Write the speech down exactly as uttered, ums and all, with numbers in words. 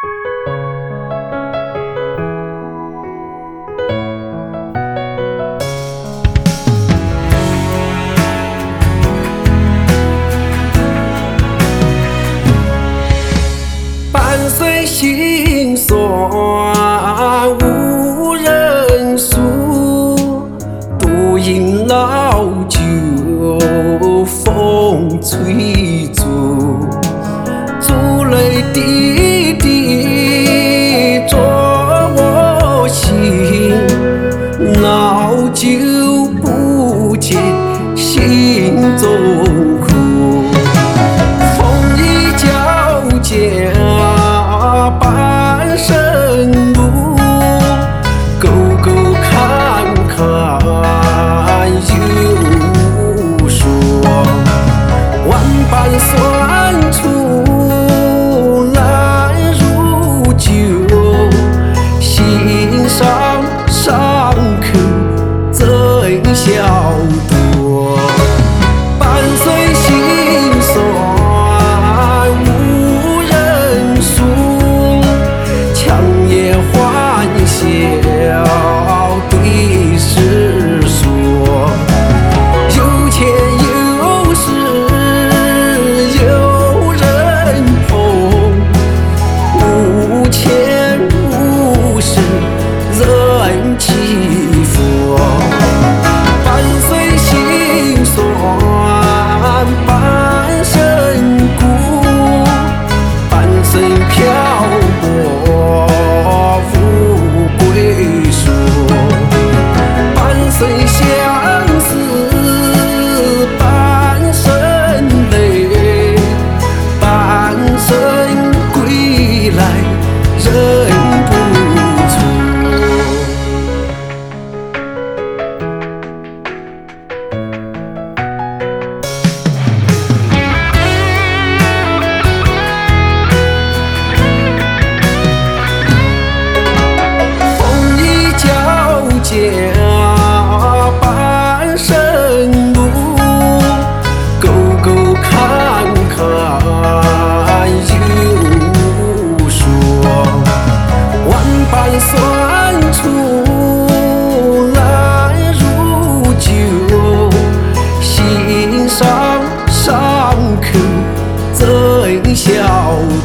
半岁心酸无人诉，独饮老酒风吹竹，珠泪滴滴作我心，老酒不解心中苦，风雨交加半生路，沟沟坎坎有无说，万般酸楚难如酒，心上伤口怎消毒？半岁心酸无人诉，强颜欢笑对世说，有钱有势有人捧，无钱无势人欺负。半岁心酸半生苦，半生漂泊无归宿，半生相思半生泪，半生归来人不出。风雨交加半生路，沟沟坎坎有无说，万般酸楚难如酒，心上伤口怎消